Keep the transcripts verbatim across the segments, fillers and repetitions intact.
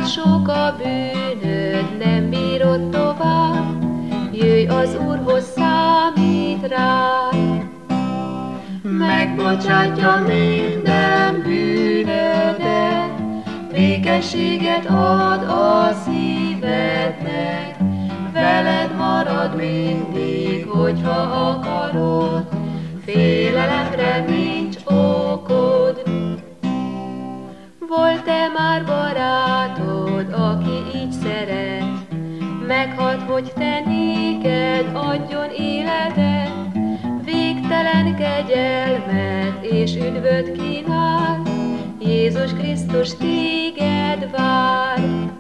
már sok a bűnöd, nem bírod tovább, jöjj az Úrhoz, számít rád. Megbocsátja minden bűnödet, békességet ad a szívednek, veled marad mindig, hogyha akarod, félelemre nincs okod. Volt-e már barátod, aki így szeret, meghalt, hogy te néked adjon életet, végtelen kegyelmet és üdvöt kínál, Jézus Krisztus téged vár.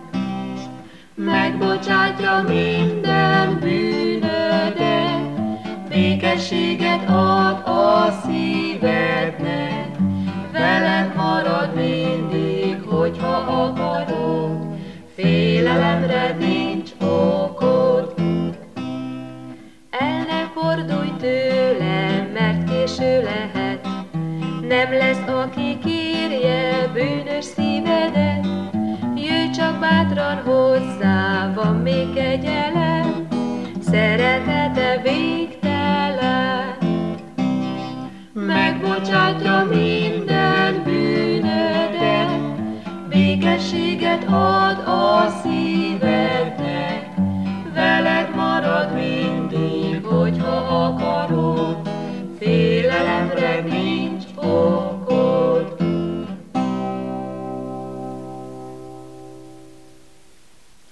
Megbocsátja minden bűnödet, békességet ad a szívednek, veled marad mindig, hogyha akarod, félelemre nincs okod. El ne fordulj tőle, mert késő lehet, nem lesz, aki kérje bűnös szívedet. Jöjj csak bátran hozzá, van még kegyelem, szeretete végtelen. Megbocsátja minden bűnödet, békességet ad